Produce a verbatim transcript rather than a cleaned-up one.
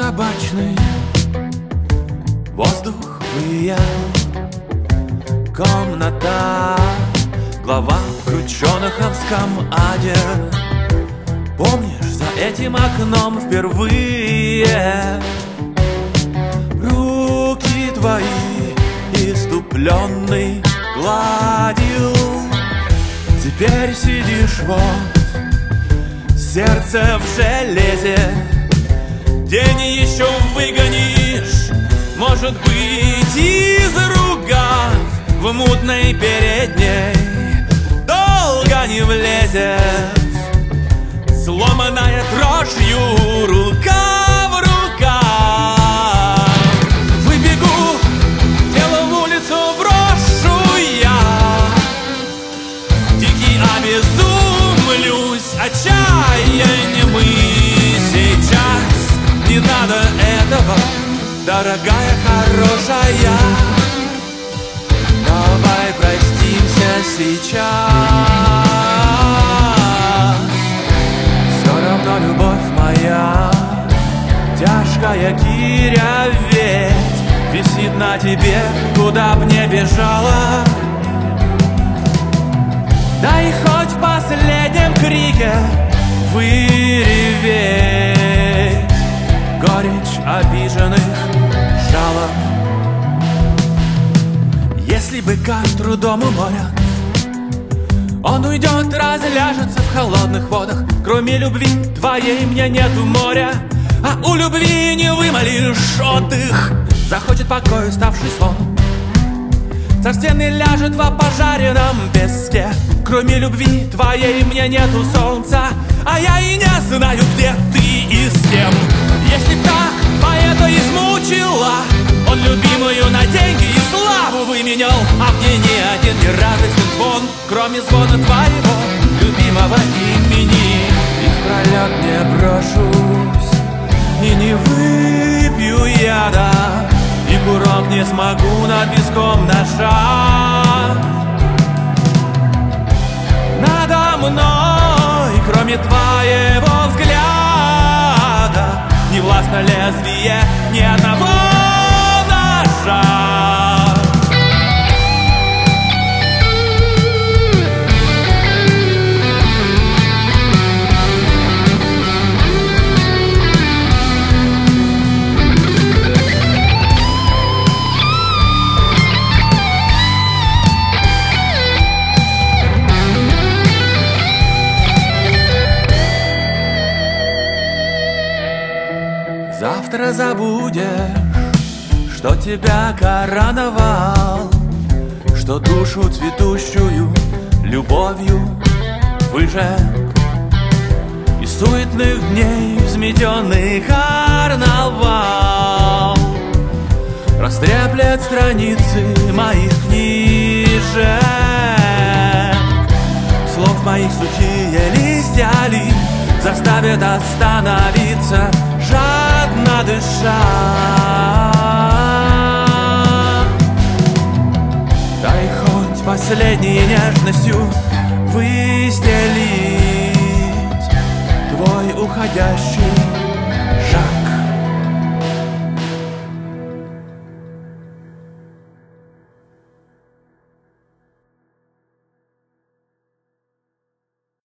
табачный воздух выял. Комната, глава в крученоховском аде. Помнишь, за этим окном впервые руки твои иступленный гладил. Теперь сидишь вот, сердце в железе. День еще выгонишь, может быть, из ругав в мутной передней долго не влезет. Сломанная дрожью рука в рукав. Выбегу, тело в улицу брошу я, дикий обезумлюсь отчаянием. И сейчас не надо этого, дорогая, хорошая. Давай простимся сейчас. Все равно, любовь моя, тяжкая гиря ведь висит на тебе, куда б не бежала. Дай хоть в последнем крике выреветь горечь обиженных жалоб. Если быка трудом уморят, он уйдет, разляжется в холодных водах. Кроме любви твоей мне нету моря, а у любви не вымолишь отдых. Захочет покой уставший сон, царственный ляжет в пожаренном песке. Кроме любви твоей мне нету солнца, а я и не знаю, где ты и с кем. Если так поэта измучила, он любимую на деньги и славу выменял, а мне ни один не радостен звон, кроме звона твоего любимого имени. И впролет не брошусь, и не выпью яда, и курок не смогу над песком нажать. Надо мной, кроме твоего взгляда, не властно лезвие ни одного ножа. Завтра забудешь, что тебя короновал, что душу цветущую любовью выжег. Из суетных дней взметенный карнавал растреплет страницы моих книжек. Слов моих сухие листья ли заставят остановиться, жадно дыша. Дай хоть последней нежностью выстелить твой уходящий